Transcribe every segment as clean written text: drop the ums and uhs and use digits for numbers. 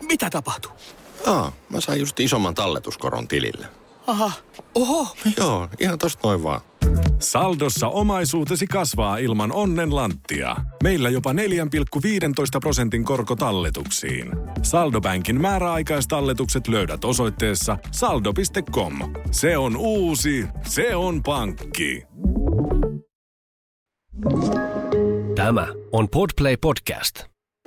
Mitä tapahtui? Mä sain just isomman talletuskoron tilille. Aha, oho. Joo, ihan tosta noin vaan. Saldossa omaisuutesi kasvaa ilman onnenlanttia. Meillä jopa 4,15% korkotalletuksiin. Saldobänkin määräaikaistalletukset löydät osoitteessa saldo.com. Se on uusi, se on pankki. Tämä on Podplay Podcast.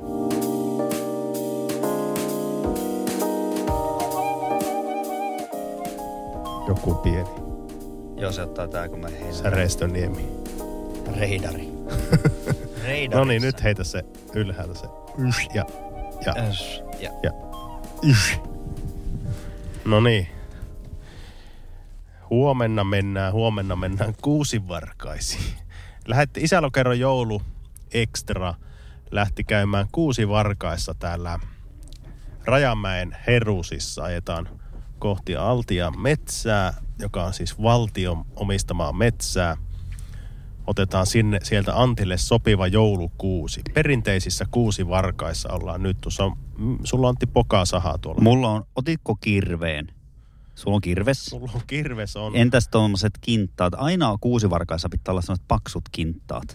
Joku pieni. Joo, se ottaa tää, kun mä heitän. Säreistöniemi. Reidari. No niin, nyt heitä se ylhäältä se. Ja. No niin. Huomenna mennään Kuusivarkaisiin. Isälokeron joulu extra lähti käymään Kuusivarkaissa täällä Rajamäen Herusissa. Ajetaan kohti Altia metsää, joka on siis valtion omistamaa metsää. Otetaan sieltä Antille sopiva joulukuusi. Perinteisissä Kuusivarkaissa ollaan nyt. Tuossa sulla on Antti pokasahaa tuolla. Mulla on, otitko kirveen? Sulla on kirves? Mulla on kirves on. Entäs tommoset kintaat? Aina Kuusivarkaissa pitää olla sellaiset paksut kintaat.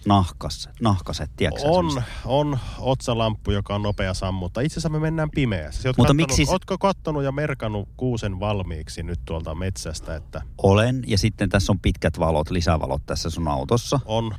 Nahkaset, tiedätkö on otsalamppu, joka on nopea sammuttaa. Itse asiassa me mennään pimeässä. Ootko kattonut ja merkannut kuusen valmiiksi nyt tuolta metsästä? Että... Olen, ja sitten tässä on pitkät valot, lisävalot tässä sun autossa. On.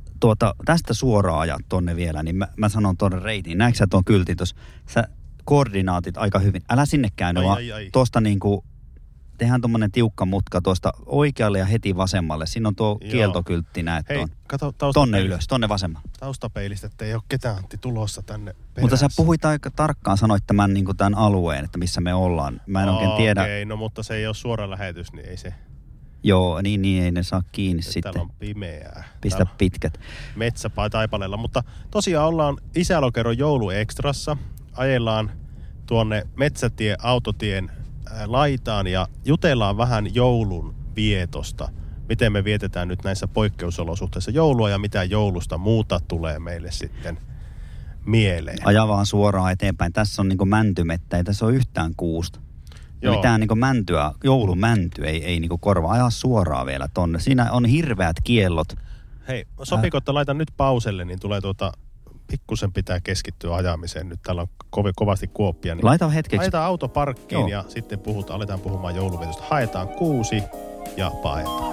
Tästä suoraan ajat tonne vielä, niin mä sanon tonne reitiin. Näetkö sä tuon kyltin tuossa? Sä koordinaatit aika hyvin. Älä sinne käynyt, vaan tuosta niinku... Tehdään tommonen tiukka mutka tuosta oikealle ja heti vasemmalle. Siinä on tuo kieltokyltti, näet tuon. Kato tonne ylös, tonne vasemmalle. Taustapeilistä, että ei ole ketään Antti tulossa tänne perässä. Mutta sä puhuit aika tarkkaan, sanoit tämän, niin tämän alueen, että missä me ollaan. Mä en oikein tiedä. Okei, no mutta se ei ole suora lähetys, niin ei se... Joo, niin ei ne saa kiinni sitten. Täällä on pimeää. Pistä pitkät. Metsä taipaleella, mutta tosiaan ollaan Isälokeron jouluekstrassa. Ajellaan tuonne autotien laitaan ja jutellaan vähän joulun vietosta. Miten me vietetään nyt näissä poikkeusolosuhteissa joulua ja mitä joulusta muuta tulee meille sitten mieleen. Aja vaan suoraan eteenpäin. Tässä on niinku mäntymettä, ei tässä ole yhtään kuusta. Mitään niinku mäntyä, joulumänty ei niinku korvaa. Ajaa suoraan vielä tonne. Siinä on hirveät kiellot. Hei, sopiko, että laitan nyt pauselle, niin tulee pikkusen pitää keskittyä ajamiseen. Nyt täällä on kovasti kuoppia. Niin laita hetkeksi. Laitetaan auto parkkiin ja sitten aletaan puhumaan jouluvietosta. Haetaan kuusi ja paetaan.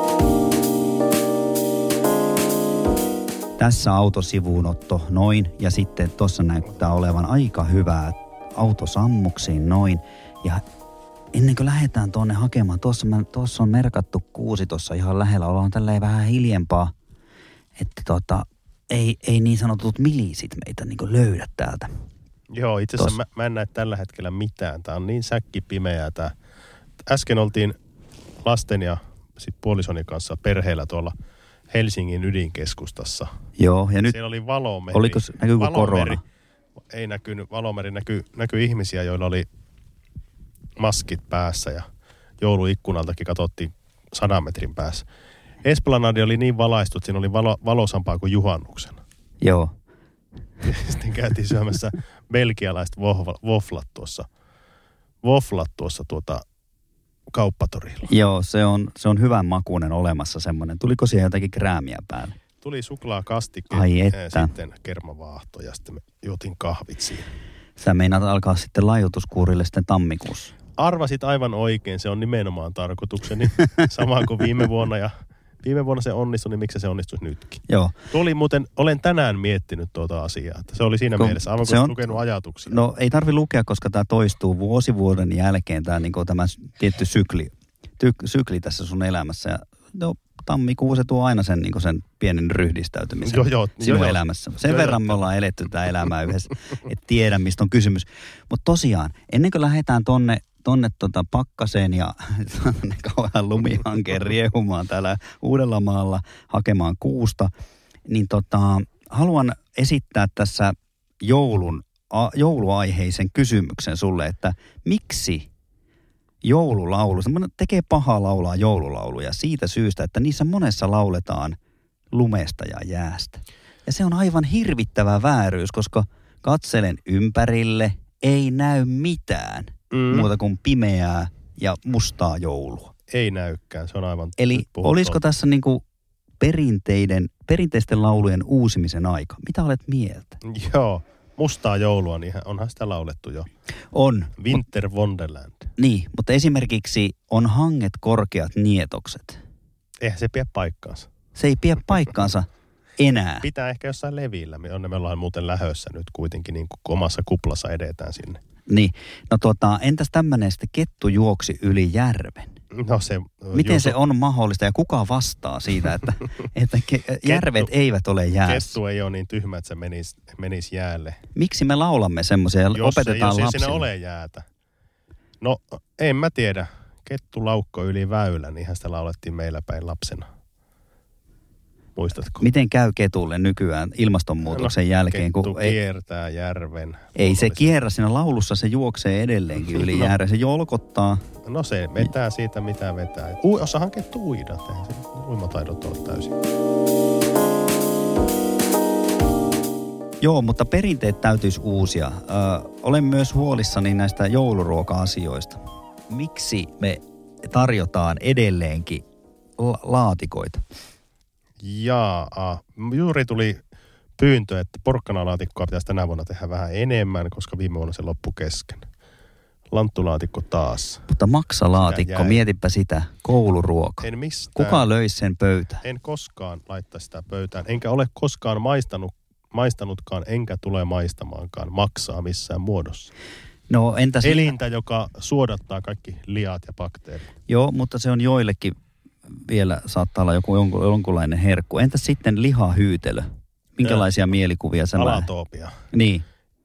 Tässä autosivuunotto noin ja sitten tuossa näyttää olevan aika hyvää autosammuksiin noin. Ja ennen kuin lähdetään tuonne hakemaan, tuossa on merkattu kuusi tuossa ihan lähellä. Ollaan tälleen vähän hiljempaa, että ei niin sanotut milisit meitä niin kuin löydä täältä. Joo, itse asiassa mä en näe tällä hetkellä mitään. Tää on niin säkkipimeää tää. Äsken oltiin lasten ja sit puolisoni kanssa perheellä tuolla Helsingin ydinkeskustassa. Joo, ja nyt... Siellä oli valomeri. Näkyykö korona? Ei näkynyt. Valomeri näkyi ihmisiä, joilla oli maskit päässä ja jouluikkunaltakin katsottiin 100 metrin päässä. Esplanadi oli niin valaistu, että siinä oli valosampaa kuin juhannuksena. Joo. Sitten käytiin syömässä belgialaiset waflat tuossa kauppatorilla. Joo, se on hyvän makuinen olemassa semmoinen. Tuliko siihen jotakin kräämiä päälle? Tuli suklaakastike, sitten kermavaahto ja sitten me juotiin kahvit siinä. Sä meinaat alkaa sitten laiutuskuurille sitten tammikuussa. Arvasit aivan oikein, se on nimenomaan tarkoitukseni. Sama kuin viime vuonna ja viime vuonna se onnistui, niin miksi se onnistuisi nytkin? Joo. Olen tänään miettinyt tuota asiaa, että se oli siinä mielessä, aivan kuin lukenut ajatuksia. No ei tarvi lukea, koska tämä toistuu vuoden jälkeen, tämä tietty sykli tässä sun elämässä. Ja, tammikuu se tuo aina sen pienen ryhdistäytymisen sinun elämässä. Sen verran me ollaan eletty tämä elämää yhdessä, et tiedä mistä on kysymys. Mutta tosiaan, ennen kuin lähdetään tonne pakkaseen ja kauhean lumihankeen riehumaan täällä Uudellamaalla hakemaan kuusta, niin haluan esittää tässä jouluaiheisen kysymyksen sulle, että miksi joululaulu, semmoinen tekee pahaa laulaa joululauluja siitä syystä, että niissä monessa lauletaan lumesta ja jäästä. Ja se on aivan hirvittävä vääryys, koska katselen ympärille, ei näy mitään muuta kuin pimeää ja mustaa joulua. Ei näykään, se on aivan... Eli olisiko tässä niinku perinteisten laulujen uusimisen aika? Mitä olet mieltä? Joo, mustaa joulua, niin onhan sitä laulettu jo. On. Winter Wonderland. Niin, mutta esimerkiksi on hanget korkeat nietokset. Eihän se pidä paikkaansa. Se ei pidä paikkaansa enää. Pitää ehkä jossain levillä. Me ollaan muuten lähössä nyt kuitenkin, niin kuin omassa kuplassa edetään sinne. Niin, no entäs tämmöinen sitten kettu juoksi yli järven? No se... Miten se on mahdollista ja kuka vastaa siitä, että järvet eivät ole jäässä? Kettu ei ole niin tyhmä, että se menisi jäälle. Miksi me laulamme semmoisia ja opetetaan lapsille? Jos ei siinä ole jäätä. No, en mä tiedä. Kettu laukko yli väylän, niinhän sitä laulettiin meillä päin lapsena. Muistatko? Miten käy ketulle nykyään ilmastonmuutoksen jälkeen? Kettu kiertää järven. Ei se kierrä, siinä laulussa se juoksee edelleenkin yli järven. Se jolkottaa. No se vetää siitä mitä vetää. Osahan kettu uida, eihän se uimataidot ole täysin. Joo, mutta perinteet täytyisi uusia. Olen myös huolissani näistä jouluruoka-asioista. Miksi me tarjotaan edelleenkin laatikoita? Juuri tuli pyyntö, että porkkanalaatikkoa pitäisi tänä vuonna tehdä vähän enemmän, koska viime vuonna se loppui kesken. Lanttulaatikko taas. Mutta maksalaatikko, mietipä sitä, kouluruoka. En mistään. Kuka löisi sen pöytään? En koskaan laittaa sitä pöytään, enkä ole koskaan maistanutkaan, enkä tule maistamaankaan maksaa missään muodossa. No entäs... Elintä, joka suodattaa kaikki liat ja bakteerit. Joo, mutta se on joillekin vielä saattaa olla jonkunlainen herkku. Entäs sitten lihahyytelö? Minkälaisia mielikuvia sä Alatoopia. Niin.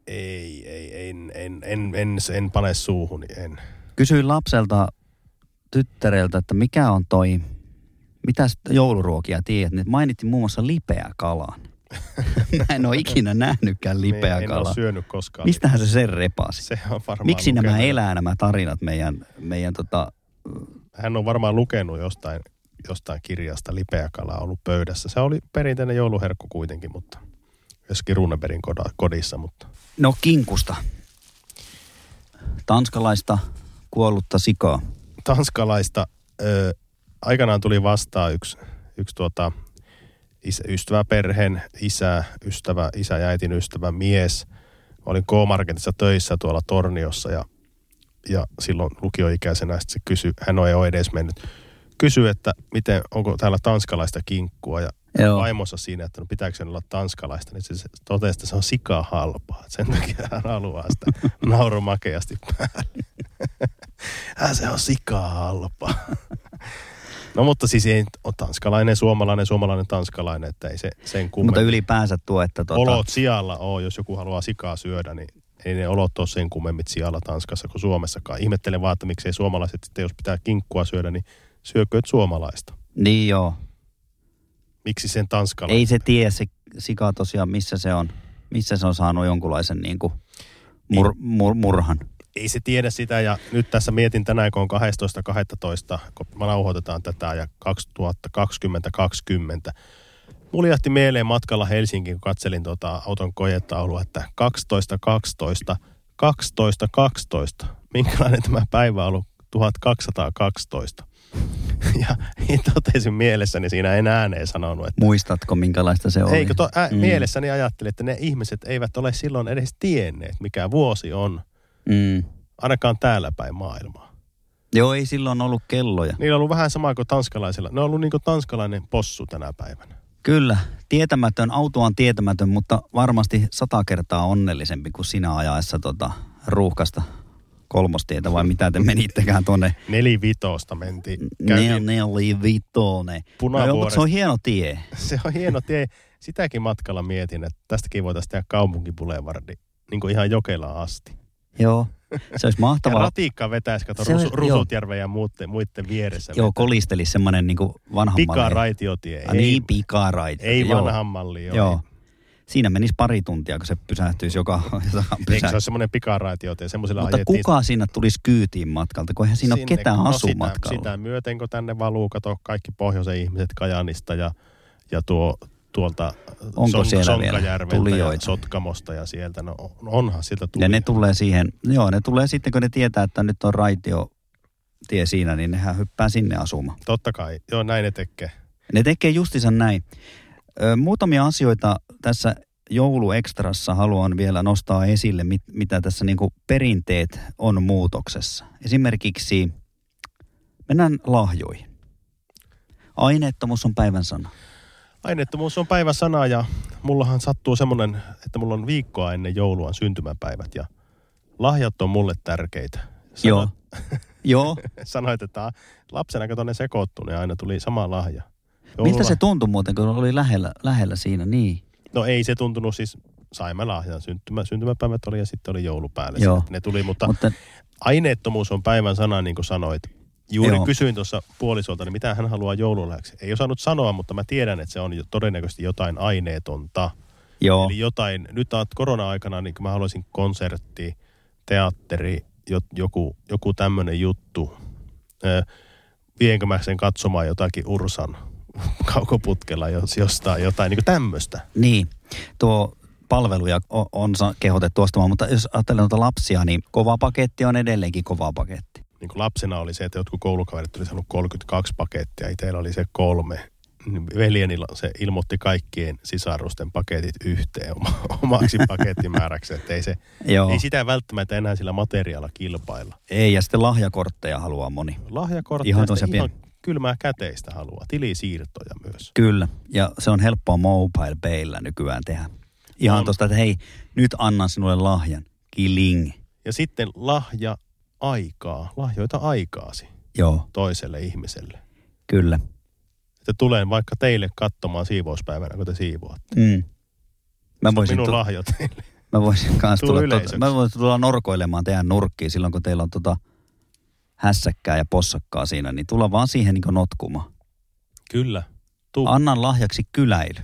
En pane suuhuni, en. Kysyin lapselta, tyttäreltä, että mikä on mitä jouluruokia tiedät? Ne mainittiin muun muassa lipeäkalan. Mä en ole ikinä nähnytkään lipeäkalaa. En ole syönyt koskaan. Mistähän se sen repasi? Se on varmaan miksi lukenut. nämä tarinat meidän Hän on varmaan lukenut jostain kirjasta lipeäkalaa ollut pöydässä. Se oli perinteinen jouluherkku kuitenkin, mutta joskin Runebergin kodissa, mutta... No kinkusta. Tanskalaista kuollutta sikaa. Tanskalaista. Aikanaan tuli vastaan yksi ystäväperheen isä ja äitin ystävä mies. Olin K-Marketissa töissä tuolla Torniossa ja silloin lukioikäisenä se kysyi, hän ei ole edes mennyt. Kysyi, että onko täällä tanskalaista kinkkua ja vaimonsa siinä, että no pitääkö sen olla tanskalaista, niin se totesi, että se on sikaa halpaa. Sen takia hän haluaa sitä naurumakeasti päälle. Se on sikaa halpaa. No mutta siis ei ole tanskalainen, suomalainen, tanskalainen, että ei se sen kummemmin. Mutta ylipäänsä tuo, että... Olot sijalla on, jos joku haluaa sikaa syödä, niin ei ne olot ole sen kummemmit sijalla Tanskassa kuin Suomessakaan. Ihmettelen vaan, että miksei suomalaiset, että jos pitää kinkkua syödä, niin syökööt suomalaista. Niin joo. Miksi sen tanskalainen? Ei se tiedä se sika tosiaan, missä se on saanut jonkunlaisen niinku murhan. Ei se tiedä sitä ja nyt tässä mietin tänään, kun on 12.12, kun me nauhoitetaan tätä ja 2020. Mulla jähti mieleen matkalla Helsinkiin, kun katselin auton kojetaulua, että 12.12. Minkälainen tämä päivä on ollut? 1212. Ja totesin mielessäni siinä en ääneen sanonut, että... Muistatko, minkälaista se oli? Eikö mielessäni ajattelin, että ne ihmiset eivät ole silloin edes tienneet, mikä vuosi on. Ainakaan täällä päin maailmaa. Joo, ei silloin ollut kelloja. Niillä on ollut vähän samaa kuin tanskalaisilla. Ne on ollut niin kuin tanskalainen possu tänä päivänä. Kyllä, autuaan tietämätön, mutta varmasti 100 kertaa onnellisempi kuin sinä ajaessa ruuhkasta kolmostietä, vai mitä te menittekään tuonne? 4-5 mentiin. 4-5. No, se on hieno tie. Se on hieno tie. Sitäkin matkalla mietin, että tästäkin voitaisiin tehdä kaupunkibulevardi, niin kuin ihan Jokelaan asti. Joo, se olisi mahtavaa. Ja ratikka vetäisi, kato Rusutjärven ja muiden vieressä. Joo, kolisteli semmoinen niin kuin vanhan malli. Pikaraitiotie. Pikaraitiotie. Ei vanhan malli. Joo. Siinä menisi pari tuntia, kun se pysähtyisi joka Eikö se ole semmoinen pikaraitiotie? Mutta kuka siinä tulisi kyytiin matkalta, kun eihän siinä ole ketään asumatkalla. Sitä myöten, kun tänne valuu, kato kaikki pohjoisen ihmiset Kajaanista ja tuo tuolta Sonkajärveltä ja Sotkamosta ja sieltä. No onhan sieltä tuli. Ja ne tulee siihen, ne tulee sitten kun ne tietää, että nyt on raitiotie siinä, niin nehän hyppää sinne asumaan. Totta kai, joo näin ne tekee. Ne tekee justiinsa näin. Muutamia asioita tässä jouluekstrassa haluan vielä nostaa esille, mitä tässä niinku perinteet on muutoksessa. Esimerkiksi mennään lahjoihin. Aineettomuus on päivän sana. Aineettomuus on päivän sana ja mullahan sattuu semmoinen, että mulla on viikkoa ennen joulua syntymäpäivät ja lahjat on mulle tärkeitä. Joo. Sanoit, että lapsena kun ne sekoittui, niin aina tuli sama lahja. Miltä se tuntui muuten, kun oli lähellä siinä, niin? No ei se tuntunut, siis saimme lahjan. Syntymäpäivät oli ja sitten oli joulu päälle. Ne tuli, mutta aineettomuus on päivän sana, niin kuin sanoit. Juuri kysyin tuossa puolisolta, niin mitä hän haluaa joululahjaksi. Ei osannut sanoa, mutta mä tiedän, että se on todennäköisesti jotain aineetonta. Joo. Eli jotain, nyt korona-aikana, niin mä haluaisin konsertti, teatteri, joku tämmöinen juttu. Vienkö mä sen katsomaan jotakin Ursan kaukoputkella jostain jotain niin kuin tämmöistä. Niin, tuo palveluja on kehotettu ostamaan, mutta jos ajattelee noita lapsia, niin kova paketti on edelleenkin kova paketti. Niin kuin lapsena oli se, että jotkut koulukaverit oli saanut 32 pakettia, itsellä oli se 3. Veljeni se ilmoitti kaikkien sisarusten paketit yhteen omaksi pakettimääräksi, että ei sitä välttämättä enää sillä materiaalilla kilpailla. Ei, ja sitten lahjakortteja haluaa moni. Lahjakortteja, ihan kylmää käteistä haluaa, tilisiirtoja myös. Kyllä, ja se on helppoa mobile payllä nykyään tehdä. Ihan tosta, että hei, nyt annan sinulle lahjan, kiling. Ja sitten lahjoita aikaasi toiselle ihmiselle. Kyllä. Että tulen vaikka teille katsomaan siivouspäivänä, kun te siivoatte. Minun lahjo teille. Mä voisin kanssa tulla norkoilemaan teidän nurkkiin silloin, kun teillä on hässäkkää ja possakkaa siinä, niin tulla vaan siihen niin kuin notkumaan. Kyllä. Annan lahjaksi kyläily.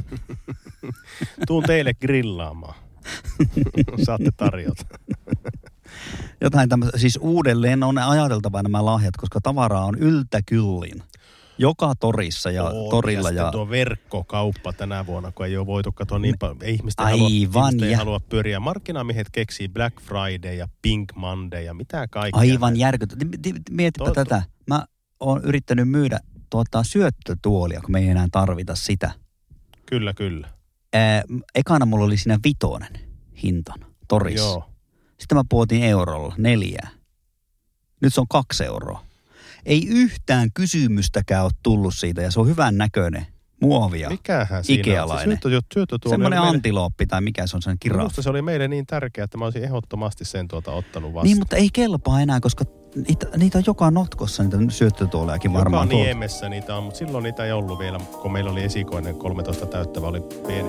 Tuun teille grillaamaan. Saatte tarjota. Jotain tämmöistä, siis uudelleen on ajateltava nämä lahjat, koska tavaraa on yltäkyllin. Joka torissa ja torilla. Ja tuo verkkokauppa tänä vuonna, kun ei ole voitu katsoa niin paljon. Ihmiset ei halua pyöriä. Markkinamiehet keksii Black Friday ja Pink Monday ja mitä kaikkea. Aivan järkytöntä. Mietipä tätä. Mä oon yrittänyt myydä syöttötuolia, kun me ei enää tarvita sitä. Kyllä. Ekana mulla oli siinä 5 hintana torissa. Joo. Sitten mä puotin eurolla 4. Nyt se on 2 euroa. Ei yhtään kysymystäkään ole tullut siitä ja se on hyvän näköinen. Muovia. Mikähän siinä Ikealainen. Semmoinen antilooppi tai mikä se on, sen kiraffi. Minusta se oli meille niin tärkeä, että mä olisin ehdottomasti sen ottanut vastaan. Niin, mutta ei kelpaa enää, koska niitä on joka notkossa, niitä syöttötuolejakin varmaan. Joka niemessä niitä on, mutta silloin niitä ei ollut vielä, kun meillä oli esikoinen 13 täyttävä, oli pieni.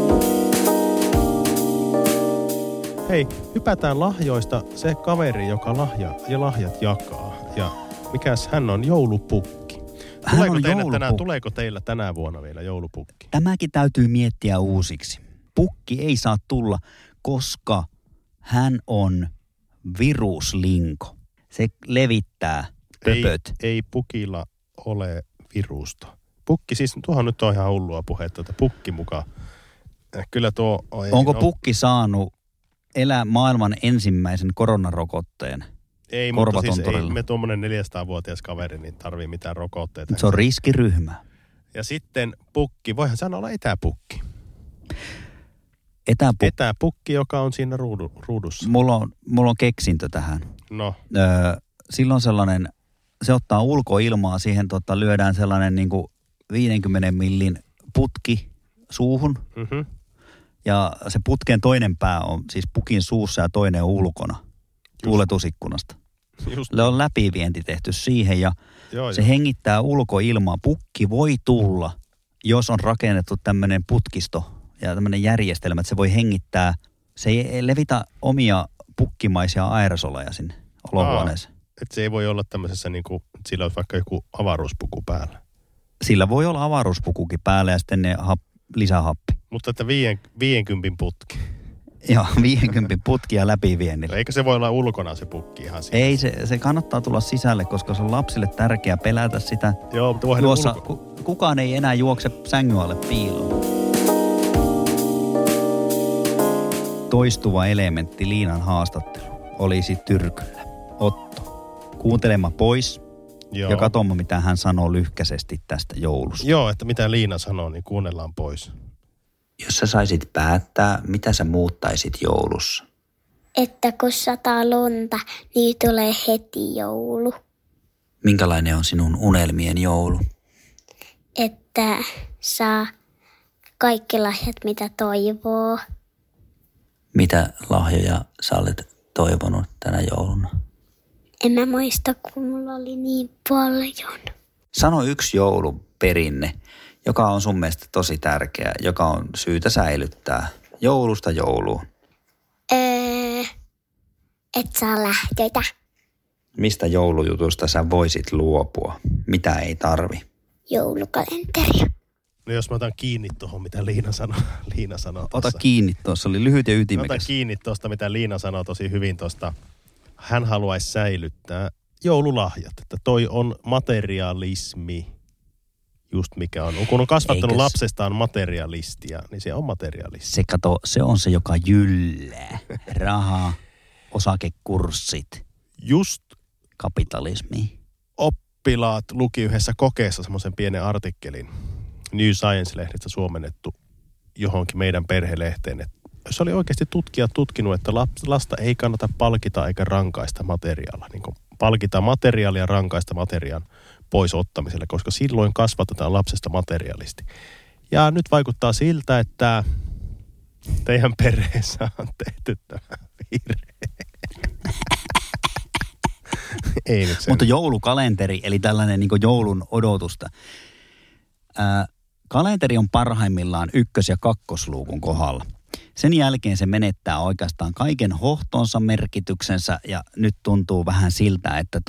Hei, hypätään lahjoista se kaveri, joka lahjat jakaa. Ja mikäs hän on? Joulupukki. Tuleeko teillä tänä vuonna vielä joulupukki? Tämäkin täytyy miettiä uusiksi. Pukki ei saa tulla, koska hän on viruslinko. Se levittää pöpöt. Ei pukilla ole virusta. Pukki, siis tuohon nyt on ihan hullua puhetta, että pukki mukaan. Kyllä tuo... Onko pukki saanut elää maailman ensimmäisen koronarokotteen? Ei, mutta siis ei me tuommoinen 400-vuotias kaveri niin tarvii mitään rokotteita. Se on riskiryhmä. Ja sitten pukki, voihan sanoa olla etäpukki. Etäpukki, joka on siinä ruudussa. Mulla on keksintö tähän. No. Silloin sellainen, se ottaa ulkoilmaa, siihen lyödään sellainen niin kuin 50 millin putki suuhun. Mm-hmm. Ja se putken toinen pää on siis pukin suussa ja toinen on ulkona. Tuuletusikkunasta. Se on läpivienti tehty siihen ja se hengittää ulkoilmaa. Pukki voi tulla, jos on rakennettu tämmöinen putkisto ja tämmöinen järjestelmä, että se voi hengittää. Se ei levitä omia pukkimaisia aerosoleja sinne olohuoneeseen. Että se ei voi olla tämmöisessä niin kuin, sillä olisi vaikka joku avaruuspuku päällä. Sillä voi olla avaruuspukukin päällä ja sitten ne lisähappi. Mutta että 50 putki. Joo, 50 putkia läpiviennillä. Eikö se voi olla ulkona se pukki ihan siinä? Ei, se kannattaa tulla sisälle, koska se on lapsille tärkeää pelätä sitä. Joo, mutta voihan Tuossa kukaan ei enää juokse sängyn alle piiloon. Toistuva elementti Liinan haastattelu olisi tyrkyllä. Otto, kuuntelema pois. Joo. Ja katsomme, mitä hän sanoo lyhkäisesti tästä joulusta. Joo, että mitä Liina sanoo, niin kuunnellaan pois. Jos sä saisit päättää, mitä sä muuttaisit joulussa? Että kun sataa lunta, niin tulee heti joulu. Minkälainen on sinun unelmien joulu? Että saa kaikki lahjat, mitä toivoo. Mitä lahjoja sä olet toivonut tänä jouluna? En mä muista, kun mulla oli niin paljon. Sano yksi jouluperinne, joka on sun mielestä tosi tärkeä, joka on syytä säilyttää joulusta jouluun. Et saa lähtöitä. Mistä joulujutusta sä voisit luopua? Mitä ei tarvi? Joulukalenteria. No jos mä otan kiinni tuohon, mitä Liina sanoo. Ota kiinni tuossa, oli lyhyt ja ytimekäs. Ota kiinni tuosta, mitä Liina sanoo tosi hyvin tuosta. Hän haluaisi säilyttää joululahjat, että toi on materialismi, just mikä on. Kun on kasvattanut lapsestaan materialistia, niin se on materialisti. Se kato, se on se, joka jyllää. Raha, osakekurssit. Just kapitalismi. Oppilaat luki yhdessä kokeessa semmoisen pienen artikkelin, New Science-lehdestä suomennettu johonkin meidän perhelehteen, että se oli oikeasti tutkijat tutkinut, että lasta ei kannata palkita eikä rankaista materiaalia. Niin kuin palkita materiaalia ja rankaista materiaan pois ottamiselle, koska silloin kasvatetaan lapsesta materiaalisti. Ja nyt vaikuttaa siltä, että teidän perheessä on tehty tämä virhe. Ei nyt sen. Mutta joulukalenteri, eli tällainen niin kuin joulun odotusta. Kalenteri on parhaimmillaan 1- ja 2-luukun kohdalla. Sen jälkeen se menettää oikeastaan kaiken hohtonsa, merkityksensä ja nyt tuntuu vähän siltä, että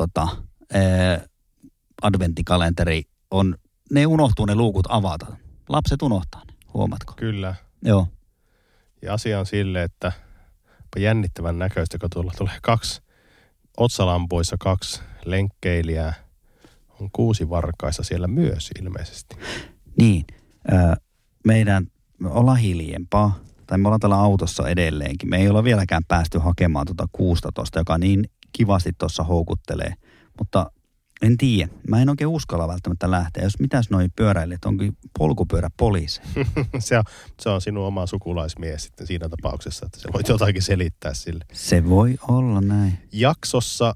adventtikalenteri on, ne unohtuu ne luukut avata. Lapset unohtaa ne, huomatko? Kyllä. Joo. Ja asia on sille, että jännittävän näköistä, kun tuolla tulee 2 otsalampuissa 2 lenkkeilijää. On 6 varkaissa siellä myös ilmeisesti. Niin. Me ollaan hiljempaa. Tai me ollaan täällä autossa edelleenkin. Me ei olla vieläkään päästy hakemaan tuota kuusta tuosta, joka niin kivasti tuossa houkuttelee. Mutta en tiedä. Mä en oikein uskalla välttämättä lähteä. Jos mitäs noi pyöräilijät, onkin polkupyöräpoliisi? se on sinun oma sukulaismies sitten siinä tapauksessa, että se voit jotakin selittää sille. Se voi olla näin. Jaksossa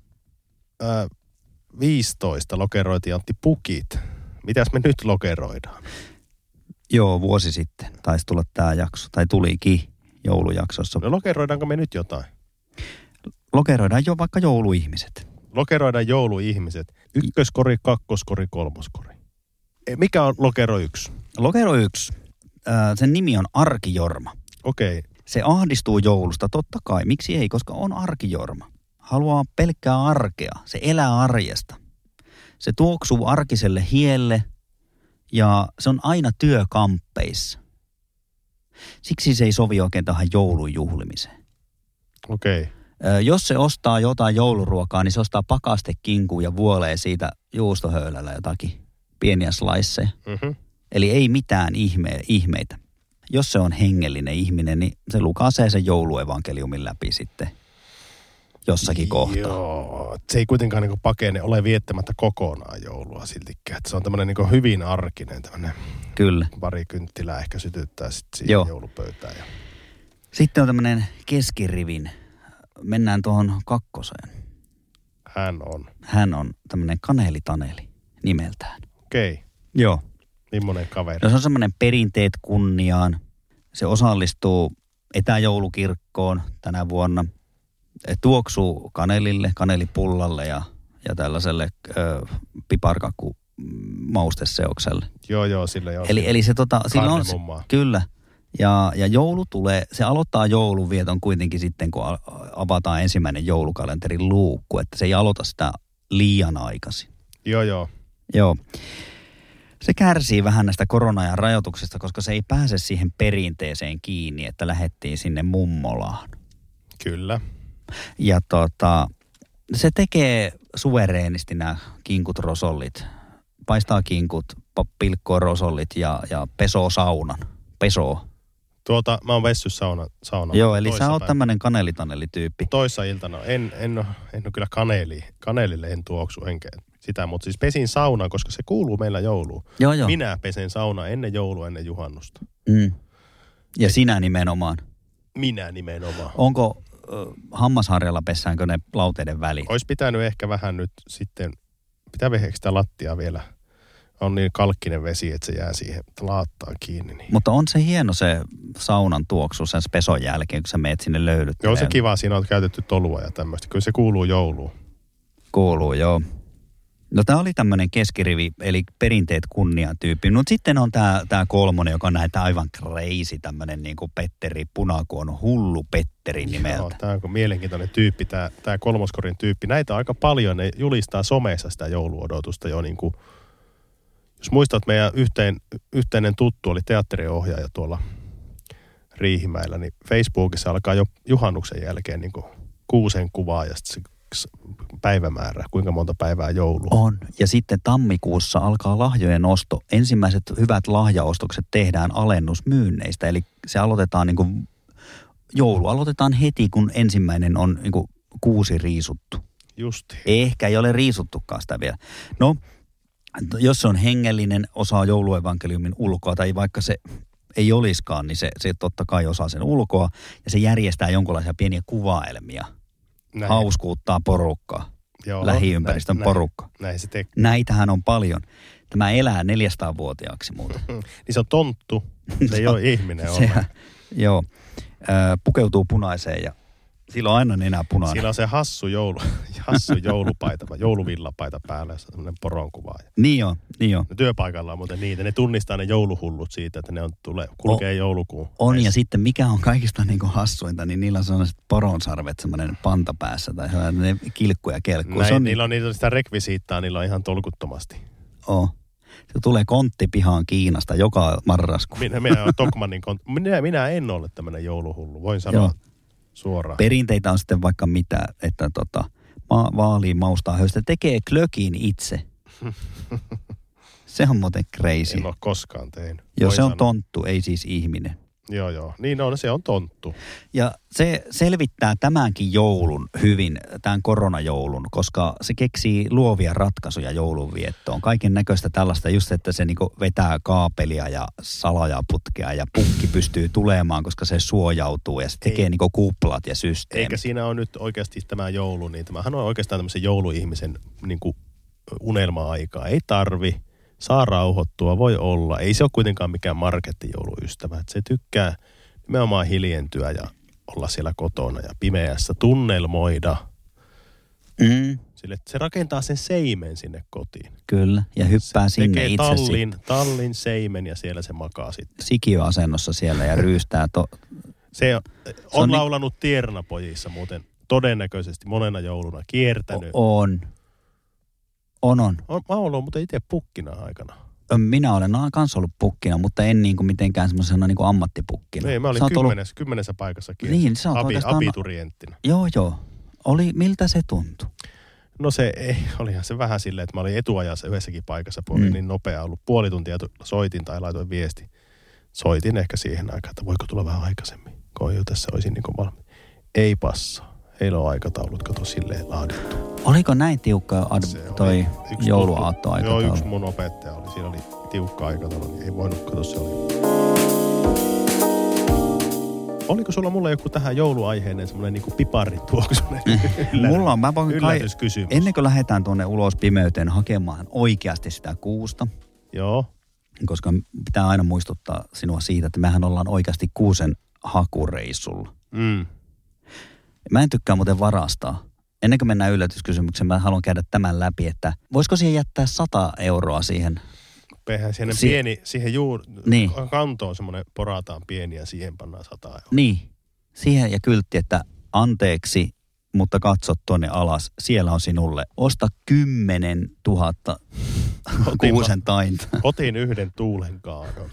15 lokeroitiin Antti Pukit. Mitäs me nyt lokeroidaan? Joo, vuosi sitten taisi tulla tämä jakso, tai tulikin joulujaksossa. No lokeroidaanko me nyt jotain? Lokeroidaan jo vaikka jouluihmiset. Lokeroidaan jouluihmiset. 1, 2, 3. Mikä on lokero 1? Lokero 1. Sen nimi on Arkijorma. Okei. Okay. Se ahdistuu joulusta, totta kai. Miksi ei? Koska on arkijorma. Haluaa pelkkää arkea. Se elää arjesta. Se tuoksuu arkiselle hielle ja se on aina työkamppeissa. Siksi se ei sovi oikein tähän joulun juhlimiseen. Okei. Okay. Jos se ostaa jotain jouluruokaa, niin se ostaa pakastekinkuun ja vuolee siitä juustohöylällä jotakin pieniä sliceja. Mm-hmm. Eli ei mitään ihmeitä. Jos se on hengellinen ihminen, niin se lukaisee sen jouluevankeliumin läpi sitten jossakin kohtaa. Joo, se ei kuitenkaan niin pakene ole viettämättä kokonaan joulua siltikään. Se on tämmöinen niin hyvin arkinen tämmöinen. Kyllä. Pari kynttilää ehkä sytyttää sitten siihen joulupöytään. Ja sitten on tämmöinen keskirivin. Mennään tuohon 2. Hän on tämmöinen Kaneli-Taneli nimeltään. Okei. Okay. Joo. Millainen kaveri? No, se on semmoinen perinteet kunniaan. Se osallistuu etäjoulukirkkoon tänä vuonna. Tuoksuu kanelille, kanelipullalle ja tällaiselle piparkakku mausteseokselle. Joo, sillä joo. Eli se sillä on kyllä. Ja joulu tulee, se aloittaa joulunvieton kuitenkin sitten, kun avataan ensimmäinen joulukalenterin luukku, että se ei aloita sitä liian aikaisin. Joo. Joo. Se kärsii vähän näistä korona-ajan rajoituksista, koska se ei pääse siihen perinteeseen kiinni, että lähdettiin sinne mummolaan. Kyllä. Ja se tekee suvereenisti nämä kinkut rosollit. Paistaa kinkut, pilkkoo rosollit ja pesoo saunan. Pesoo. Mä oon vessyt sauna. Joo, eli sä oot tämmönen kanelitanelityyppi. Toissa iltana. En ole kyllä kaneelille en tuoksu enkä sitä, mutta siis pesin saunan, koska se kuuluu meillä jouluun. Joo. Minä pesen sauna ennen joulua, ennen juhannusta. Ja sinä nimenomaan. Minä nimenomaan. Onko hammasharjalla pessäänkö ne lauteiden väliin? Olisi pitänyt ehkä vähän nyt sitten, pitää veheksi sitä lattia vielä. On niin kalkkinen vesi, että se jää siihen laattaan kiinni. Niin. Mutta on se hieno se saunan tuoksu sen peson jälkeen, kun sä meet sinne löydyt. Joo, se kiva. Siinä on käytetty tolua ja tämmöistä. Kyllä se kuuluu jouluun. Kuuluu, joo. No tää oli tämmönen keskirivi, eli perinteet kunnia tyyppi. No sitten on tää kolmonen, joka on näitä aivan crazy, tämmönen niinku Petteri Punakuon, hullu Petteri nimeltä. Joo, tää on mielenkiintoinen tyyppi, tää kolmoskorin tyyppi. Näitä on aika paljon, ne julistaa somessa sitä jouluodotusta jo niinku. Jos muistat, meidän yhteinen tuttu oli teatteriohjaaja tuolla Riihimäellä, niin Facebookissa alkaa jo juhannuksen jälkeen niin kuin 6 kuvaa ja sitten se päivämäärä, kuinka monta päivää joulua. On. Ja sitten tammikuussa alkaa lahjojen osto. Ensimmäiset hyvät lahjaostokset tehdään alennusmyynneistä, eli se aloitetaan niin kuin, joulu aloitetaan heti, kun ensimmäinen on niin kuin 6 riisuttu. Just. Ehkä ei ole riisuttukaan sitä vielä. No, jos se on hengellinen, osaa jouluevankeliumin ulkoa, tai vaikka se ei olisikaan, niin se totta kai osaa sen ulkoa. Ja se järjestää jonkinlaisia pieniä kuvaelmia. Näin. Hauskuuttaa porukkaa. Joo, lähiympäristön porukka. Näin se tekee. Näitähän on paljon. Tämä elää 400-vuotiaaksi muuten. Niin se on tonttu. Se ei ole ihminen ollenkaan. Joo. Pukeutuu punaiseen ja sillä on aina nenä punainen. Sillä on se hassu joulupaita, jouluvillapaita päällä, semmoinen poronkuva. Niin on. Työpaikalla on muuten niitä. Ne tunnistaa ne jouluhullut siitä, että ne kulkee joulukuun. On, ja sitten mikä on kaikista niin kuin hassuinta, niin niillä on sellaiset poronsarvet, semmoinen panta päässä, tai ne kilkku ja kelkku. Niillä on sitä rekvisiittaa, niillä on ihan tolkuttomasti. Se tulee konttipihaan Kiinasta joka marraskuun. Minä olen Tokmannin minä en ole tämmöinen jouluhullu, voin sanoa. Joo. Suoraan. Perinteitä on sitten vaikka mitä, että vaalii, maustaa, höystä, tekee klökin itse. Se on muuten crazy. En ole koskaan tehnyt. Joo, se on tonttu, ei siis ihminen. Joo. Niin on, se on tonttu. Ja se selvittää tämänkin joulun hyvin, tämän koronajoulun, koska se keksii luovia ratkaisuja joulunviettoon. Kaiken näköistä tällaista, just että se niinku vetää kaapelia ja salajaputkea ja pukki pystyy tulemaan, koska se suojautuu ja se tekee niinku kuplat ja systeemit. Eikä siinä ole nyt oikeasti tämä joulu, niin tämähän on oikeastaan tämmöisen jouluihmisen niinku unelma-aikaa. Ei tarvi. Saa rauhoittua, voi olla. Ei se ole kuitenkaan mikään markettijouluystävä. Että se tykkää nimenomaan hiljentyä ja olla siellä kotona ja pimeässä tunnelmoida. Sille, että se rakentaa sen seimen sinne kotiin. Kyllä, ja hyppää se sinne itse tekee tallin seimen ja siellä se makaa sitten. Sikiöasennossa siellä ja ryystää. Se on laulanut Tiernapojissa muuten todennäköisesti monena jouluna kiertänyt. On. Mä olen muuten itse pukkina aikana. Minä olen kanssa ollut pukkina, mutta en niinku mitenkään semmoisena niinku ammattipukkina. Ei, mä olin 10 paikassa kiertänyt. Niin, sä oot oikeastaan abiturienttina. Joo. Miltä se tuntui? No olihan se vähän silleen, että mä olin etuajassa yhdessäkin paikassa, kun oli niin nopea ollut. Puoli tuntia soitin tai laitoin viesti. Soitin ehkä siihen aikaan, että voiko tulla vähän aikaisemmin, kun jo tässä olisin niin kuin valmiin. Ei passaa. Heillä on aikataulut, kato silleen laadittu. Oliko näin tiukka toi jouluaattoaikataulu? Joo, yksi mun opettaja oli. Siinä oli tiukka aikataulu, niin ei voinut, kato se oli. Oliko sulla mulle joku tähän jouluaiheinen semmoinen niinku piparituoksunen mulla on, yllätyskysymys? Ennen kuin lähdetään tuonne ulos pimeyteen hakemaan oikeasti sitä kuusta. Joo. Koska pitää aina muistuttaa sinua siitä, että mehän ollaan oikeasti kuusen hakureissulla. Mä en tykkää muuten varastaa. Ennen kuin mennään yllätyskysymykseen, mä haluan käydä tämän läpi, että voisiko siihen jättää 100 euroa siihen? Siihen niin. Kantoon semmoinen porataan pieni ja siihen pannaan 100 euroa. Niin, siihen ja kyltti, että anteeksi, mutta katso tuonne alas, siellä on sinulle. Osta 10 000 kuusen tainta. Otin yhden tuulenkaadon.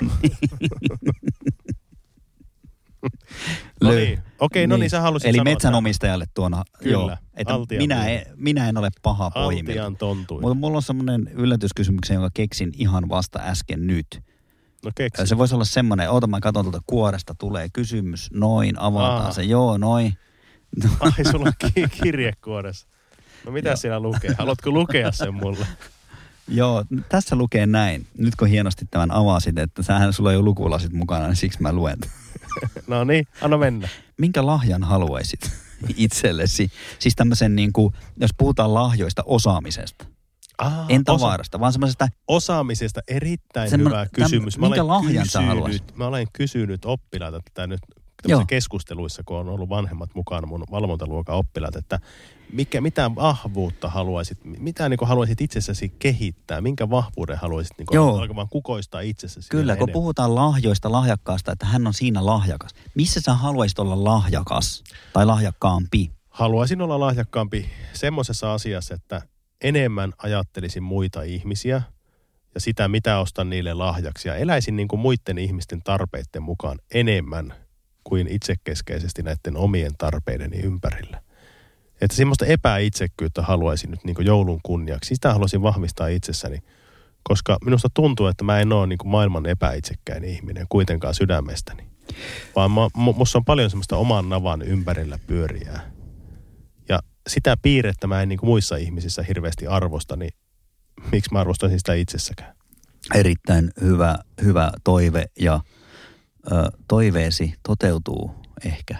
No niin. Okei, no niin sä halusit eli sanoa metsänomistajalle tuona. Kyllä, joo, että minä en ole paha poimija. Altian tontui. Mutta mulla on semmoinen yllätyskysymyksen, jonka keksin ihan vasta äsken nyt. No keksi. Se voisi olla semmoinen, mä katson tuolta kuoresta, tulee kysymys, noin, avataan se, joo, noin. Ai, sulla on kirje kuoressa. No mitä siellä lukee? Haluatko lukea sen mulle? Joo, tässä lukee näin. Nyt kun hienosti tämän avasit, että sulla ei ole lukulasit mukana, niin siksi mä luen. No niin, anna mennä. Minkä lahjan haluaisit itsellesi? Siis tämmöisen niin kuin, jos puhutaan lahjoista osaamisesta. En tavarasta, vaan semmoisesta... Osaamisesta erittäin hyvä kysymys. Minkä lahjan sä haluaisit? Mä olen kysynyt oppilaita tätä nyt keskusteluissa, kun on ollut vanhemmat mukana, mun valvontaluokan oppilaat, että mitä vahvuutta haluaisit, mitä niin kuin haluaisit itsessäsi kehittää, minkä vahvuuden haluaisit niin alkamaan kukoistaa itsessäsi? Kyllä, kun puhutaan lahjoista, lahjakkaasta, että hän on siinä lahjakas. Missä sä haluaisit olla lahjakas tai lahjakkaampi? Haluaisin olla lahjakkaampi semmoisessa asiassa, että enemmän ajattelisin muita ihmisiä ja sitä, mitä ostan niille lahjaksi. Ja eläisin niin kuin muiden ihmisten tarpeiden mukaan enemmän kuin itsekeskeisesti näiden omien tarpeideni ympärillä. Että semmoista epäitsekkyyttä haluaisin nyt niin kuin joulun kunniaksi. Sitä haluaisin vahvistaa itsessäni, koska minusta tuntuu, että mä en ole niin kuin maailman epäitsekkäin ihminen kuitenkaan sydämestäni. Vaan musta on paljon semmoista oman navan ympärillä pyöriää. Ja sitä piirrettä mä en niin kuin muissa ihmisissä hirveästi arvosta, niin miksi mä arvostaisin sitä itsessäkään? Erittäin hyvä toive ja toiveesi toteutuu ehkä.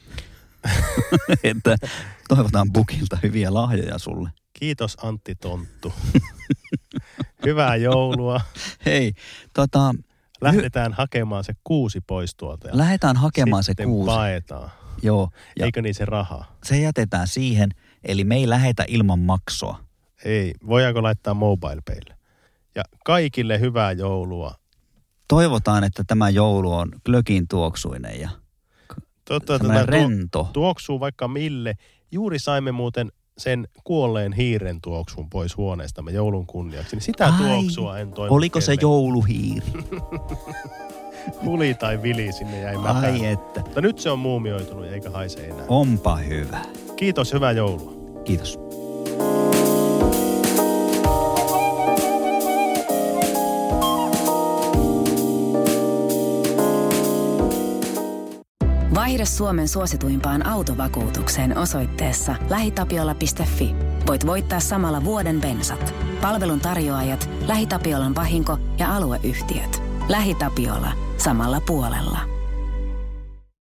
Että toivotaan Bukilta hyviä lahjoja sulle. Kiitos Antti Tonttu. Hyvää joulua. Hei, lähdetään hakemaan se kuusi pois tuolta. Lähdetään hakemaan se kuusi. Sitten paetaan. Joo. Eikö niin se raha? Se jätetään siihen, eli me ei lähetä ilman maksua. Ei, voidaanko laittaa MobilePaylle? Ja kaikille hyvää joulua. Toivotaan, että tämä joulu on glögin tuoksuinen ja rento. Tuoksuu vaikka mille. Juuri saimme muuten sen kuolleen hiiren tuoksun pois huoneestamme joulun kunniaksi. Niin sitä tuoksua en toivo. Oliko se jouluhiiri? Huli tai vili sinne jäi mätään. Ai että. Mutta nyt se on muumioitunut eikä haise enää. Onpa hyvä. Kiitos, hyvää joulua. Kiitos. Vaihda Suomen suosituimpaan autovakuutukseen osoitteessa lähitapiola.fi. Voit voittaa samalla vuoden bensat. Palvelun tarjoajat, LähiTapiolan vahinko- ja alueyhtiöt. LähiTapiola. Samalla puolella.